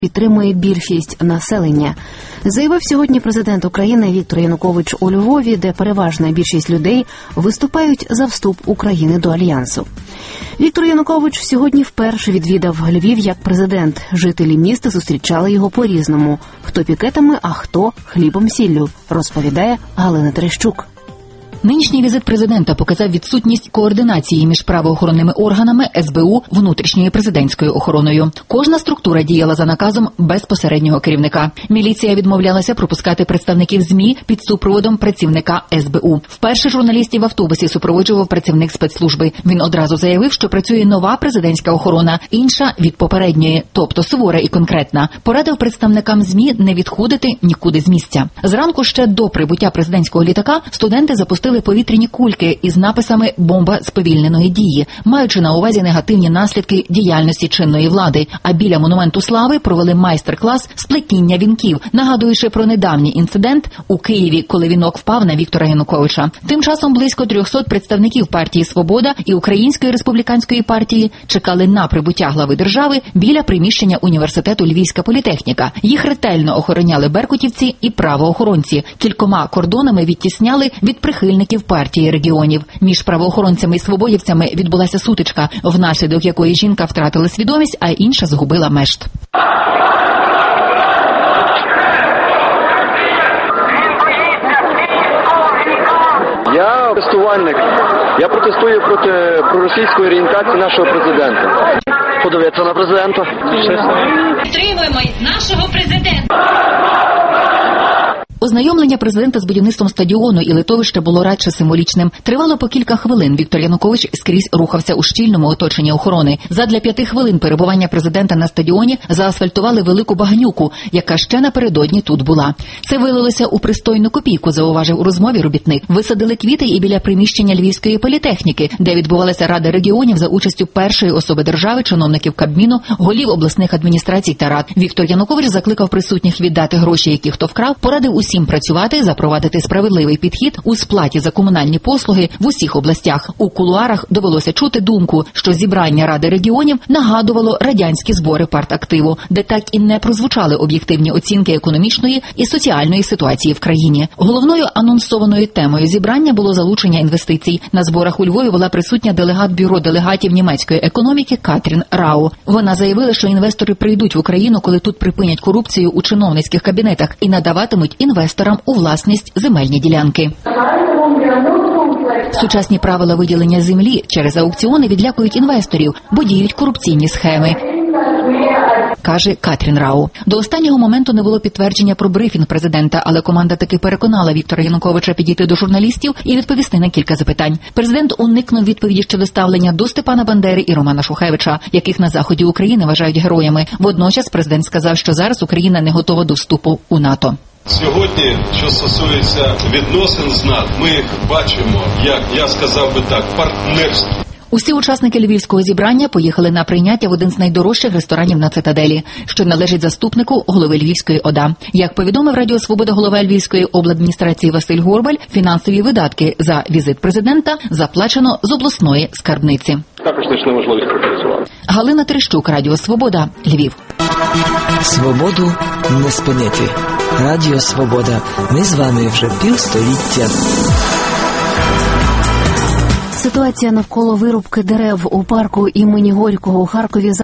підтримує більшість населення. Заявив сьогодні президент України Віктор Янукович у Львові, де переважна більшість людей виступають за вступ України до Альянсу. Віктор Янукович сьогодні вперше відвідав Львів як президент. Жителі міста зустрічали його по-різному. Хто пікетами, а хто хлібом-сіллю, розповідає Галина Терещук. Нинішній візит президента показав відсутність координації між правоохоронними органами, СБУ, внутрішньою і президентською охороною. Кожна структура діяла за наказом безпосереднього керівника. Міліція відмовлялася пропускати представників ЗМІ під супроводом працівника СБУ. Вперше журналістів в автобусі супроводжував працівник спецслужби. Він одразу заявив, що працює нова президентська охорона, інша від попередньої, тобто сувора і конкретна. Порадив представникам ЗМІ не відходити нікуди з місця. Зранку ще до прибуття президентського літака студенти запустили повітряні кульки із написами «Бомба сповільненої дії», маючи на увазі негативні наслідки діяльності чинної влади. А біля Монументу Слави провели майстер-клас з плетіння вінків, нагадуючи про недавній інцидент у Києві, коли вінок впав на Віктора Януковича. Тим часом близько 300 представників партії «Свобода» і Української республіканської партії чекали на прибуття глави держави біля приміщення університету Львівська політехніка. Їх ретельно охороняли беркутівці і правоохоронці. Кількома кордонами відтісняли від прихильників партії регіонів. Між правоохоронцями і свободівцями відбулася сутичка, внаслідок якої жінка втратила свідомість, а інша згубила мешт. Я протестувальник. Я протестую проти проросійської орієнтації нашого президента. Подивитися на президента. Підтримуємо нашого президента. Ознайомлення президента з будівництвом стадіону і литовища було радше символічним. Тривало по кілька хвилин. Віктор Янукович скрізь рухався у щільному оточенні охорони. Задля 5 хвилин перебування президента на стадіоні заасфальтували велику багнюку, яка ще напередодні тут була. Це вилилося у пристойну копійку, зауважив у розмові робітник. Висадили квіти і біля приміщення Львівської політехніки, де відбувалася Рада регіонів за участю першої особи держави, чиновників Кабміну, голів обласних адміністрацій та рад. Віктор Янукович закликав присутніх віддати гроші, які хто вкрав, порадив усім працювати, запровадити справедливий підхід у сплаті за комунальні послуги в усіх областях. У кулуарах довелося чути думку, що зібрання Ради регіонів нагадувало радянські збори партактиву, де так і не прозвучали об'єктивні оцінки економічної і соціальної ситуації в країні. Головною анонсованою темою зібрання було залучення інвестицій. На зборах у Львові була присутня делегат бюро делегатів німецької економіки Катрін Рау. Вона заявила, що інвестори прийдуть в Україну, коли тут припинять корупцію у чиновницьких кабінетах і надаватимуть інвесторам у власність земельні ділянки. Сучасні правила виділення землі через аукціони відлякують інвесторів, бо діють корупційні схеми, каже Катрін Рау. До останнього моменту не було підтвердження про брифінг президента, але команда таки переконала Віктора Януковича підійти до журналістів і відповісти на кілька запитань. Президент уникнув відповіді щодо ставлення до Степана Бандери і Романа Шухевича, яких на заході України вважають героями. Водночас президент сказав, що зараз Україна не готова до вступу у НАТО. Сьогодні, що стосується відносин з НАТО, ми бачимо, як я сказав би так, партнерство. Усі учасники львівського зібрання поїхали на прийняття в один з найдорожчих ресторанів на Цитаделі, що належить заступнику голови Львівської ОДА. Як повідомив Радіо Свобода голова Львівської обладміністрації Василь Горбаль, фінансові видатки за візит президента заплачено з обласної скарбниці. Також знайшли можливість пропрацювати. Галина Терещук, Радіо Свобода, Львів. Свободу не спинити. Радіо Свобода. Ми з вами вже півстоліття. Ситуація навколо вирубки дерев у парку імені Горького у Харкові